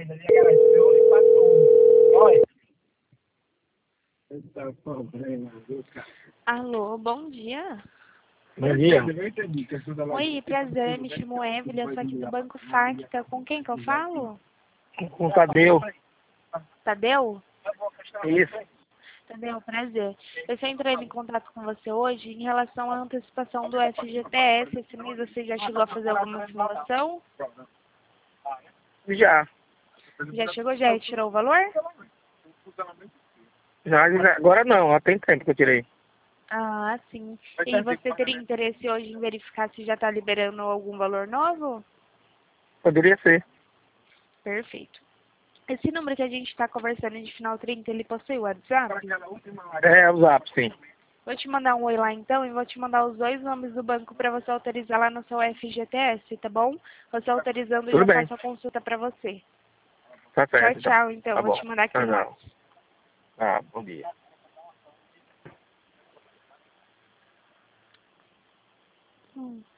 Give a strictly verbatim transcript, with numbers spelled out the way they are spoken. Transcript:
Alô, bom dia. Bom dia. Oi, prazer, me chamo Evelyn, eu sou aqui do Banco Facta. Com quem que eu falo? Com o Tadeu. Tadeu? Isso. Tadeu, prazer. Eu estou entrando em contato com você hoje em relação à antecipação do F G T S. Esse mês você já chegou a fazer alguma simulação? Já. Já chegou, já retirou o valor? Já, já. Agora não, há tem tempo que eu tirei. Ah, sim. E você teria interesse hoje em verificar se já está liberando algum valor novo? Poderia ser. Perfeito. Esse número que a gente está conversando de final trinta, ele possui o WhatsApp? É, o Zap, sim. Vou te mandar um oi lá então e vou te mandar os dois nomes do banco para você autorizar lá no seu F G T S, tá bom? Você autorizando, eu Tudo já bem. faço a consulta para você. Tá Tchau, certo, então. tchau, então. Tá Vou bom. te mandar aqui Tchau, no tchau. WhatsApp. Ah, bom dia. Hum.